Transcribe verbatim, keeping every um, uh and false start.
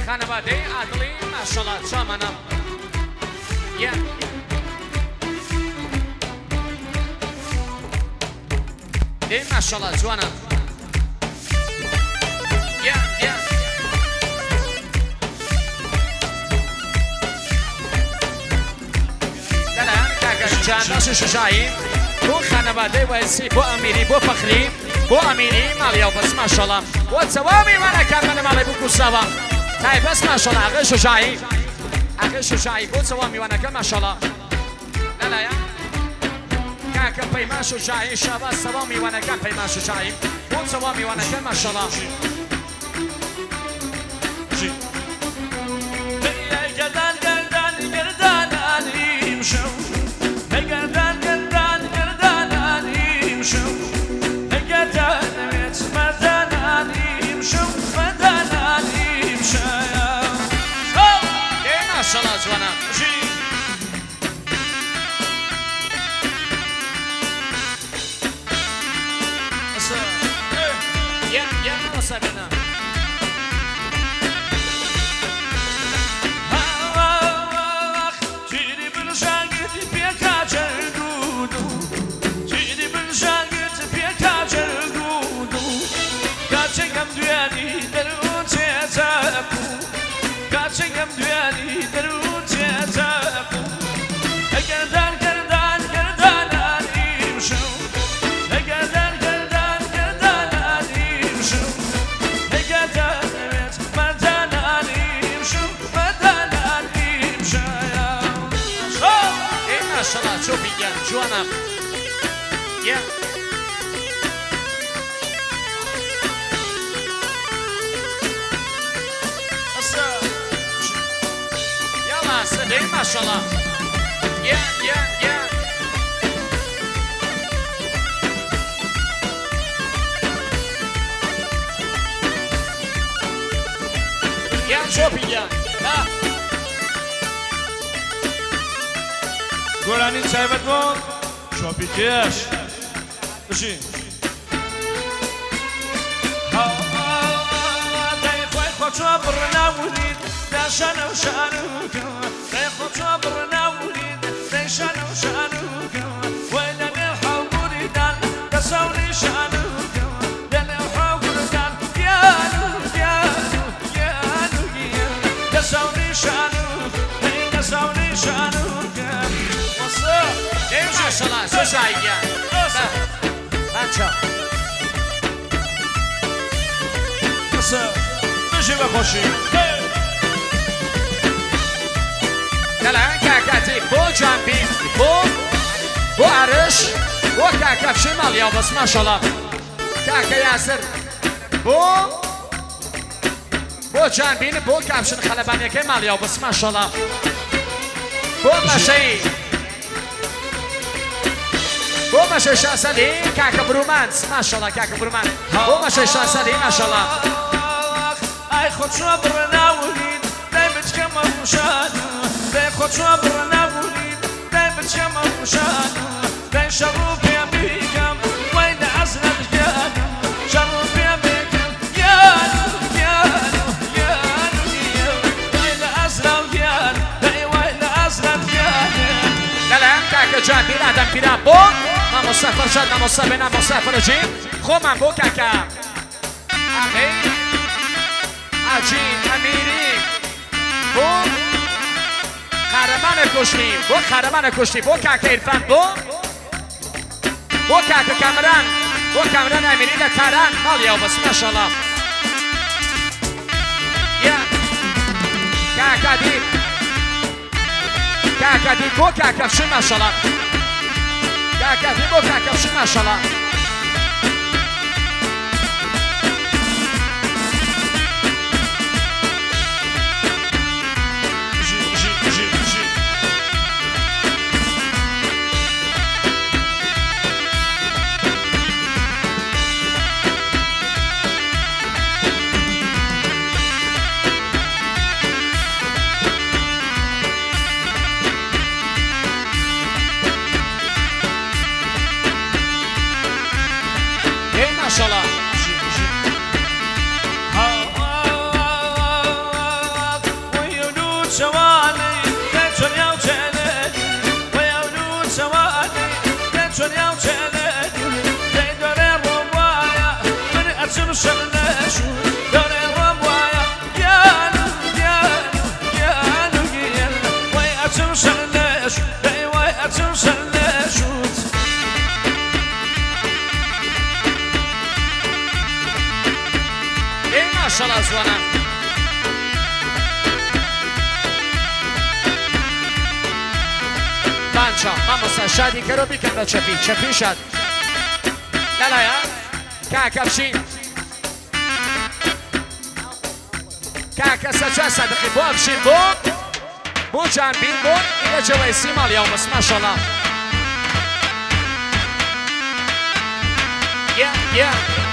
خانواده عدلی ماشاءالله جامانم یا دی ماشاءالله جوانم یا یا دلان کاکا جانداش شجاعی بو خانواده وایسی بو امیری بو فخری بو امیری مالی و بس ماشاءالله بو توامی وانا کارمن مالی بو کوساوا تای بس ماشاءالله آقای شجاعی آقای شجاعی بو توامی وانا کار ماشاءالله لا یا کاکا پیمان شجاعی شاباس توامی وانا کار پیمان شجاعی بو توامی وانا کار ماشاءالله گردن گردن گردن علیم شو گردن گردن گردن علیم شو گردن مردن علیم شو مردن علیم شو ماشاءالله جوانم یا یا مصابنا Kaçayım düğeni derunca tapu Egerden gerden gerden alim şu Egerden gerden gerden alim şu Egerden evet merdan alim şu merdan alim şu ey maşallah çok iyi gel Juanam gel Değil maşallah. Ya ya ya. Ya çok iyi ya. Ha. Goranin çayvet mon. Şopikiş. Düşün. Ha ha. Dayı koy koçu burna vurdu. Şanı şanı لا خطا برنا وليد لا شانو شانو ولا نحاول دان تساوي شانو لا نحاول دان يانو يانو يانو تساوي شانو تساوي شانو وصل امشي شلا سوساي يا بانشا وصل نجي بخشي دلان کاکاتی بو جنبی بو بو عرش بو کاکا شمال یا بس ماشاءالله کاکا یاسر بو بو جنبین بو کفشن خلبانی که مال یا بس ماشاءالله بو ماشی بو ماشی شاسلی کاکا برومانس ماشاءالله کاکا برومان بو ماشی شاسلی ماشاءالله ای خود شو برناولید نمیت که مشان خود شو برناولید نمیت که مشان دای شروع بیا میگم وای نازنم جان شروع بیا میگم یانو یانو یانو وای نازنم جان دای وای نازنم جان دلان کاکا جان بیرادم بیرا بو ما مسافر شد ما مسافر نه مسافر جیم خو من بو کاکا آخی عجین امیری بو خرمان کشتی بو خرمان کشتی بو کاکا ایرفان بو بو کاکا کامران بو کامران امیری لطاران مالیا بس ماشاءالله یا کاکا دی کاکا دی بو کاکا فشی ماشاءالله کاکا دی بو کاکا فشی ماشاءالله شوالي تنشر يا وجلد ويا ولود شوالي تنشر يا وجلد تدور الرواية من أجل شغلش دور الرواية يالو يالو يالو يالو ويا أجل شغلش ويا أجل شغلش إيه ما شاء الله زوانا Lancia, vamos a Shadi che robi che da Cepi, Cepi Shad. La la ya. Kaka bşin. Kaka saça sadıkı bu bşin bu. Bu can bin bu. İle cevaysi mal yavmus maşallah. Yeah, yeah.